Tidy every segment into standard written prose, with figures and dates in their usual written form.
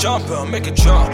jump and make it jump.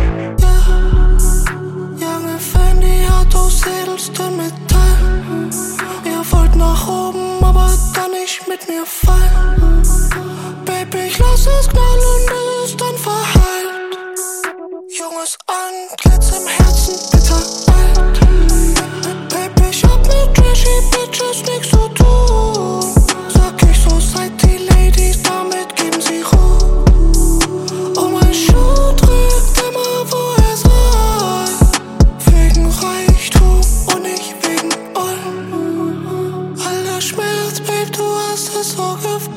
Junge Fanny hat aus edelstem Metall. Ihr wollt nach oben, aber dann nicht mit mir fallen. Baby, ich lass es knallen, bis es dann verheilt. Junges Antlitz im Herzen, bitter alt. Baby, ich hab mit trashy Bitches nix zu tun. Sag ich so, seid die Ladies, damit geben sie Ruhe. Und mein Schuh drückt immer, wo er soll. Wegen Reichtum und nicht wegen Oll. Aller Schmerz, Babe, du hast es so gefühlt.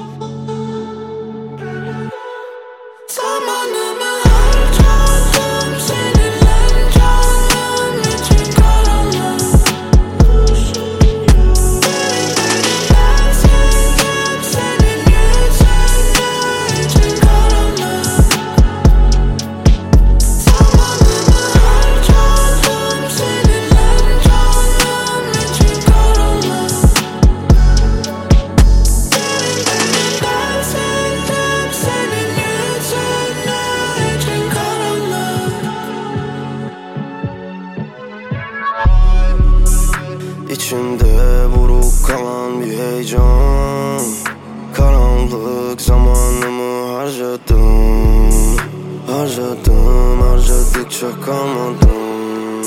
İçimde buruk kalan bir heyecan. Karanlık zamanımı harcadım. Harcadıkça kalmadım.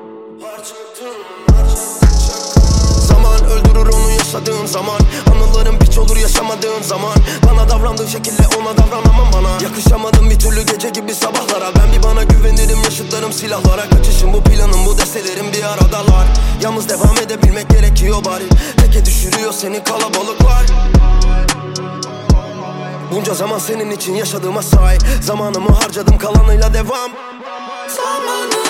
Zaman öldürür onu yaşadığın zaman. Anılarım piç olur yaşamadığın zaman. Bana davrandığın şekilde ona davranamam bana. Yakışamadım bir türlü gece gibi sabahlara. Ben bir bana güvenirim, yaşıtlarım silahlara. Kaçışım bu planım, bu destelerim bir aradalar. Yalnız devam edebilmek gerekiyor bari. Teke düşürüyor seni kalabalıklar. Bunca zaman senin için yaşadığıma say. Zamanımı harcadım, kalanıyla devam. Zamanı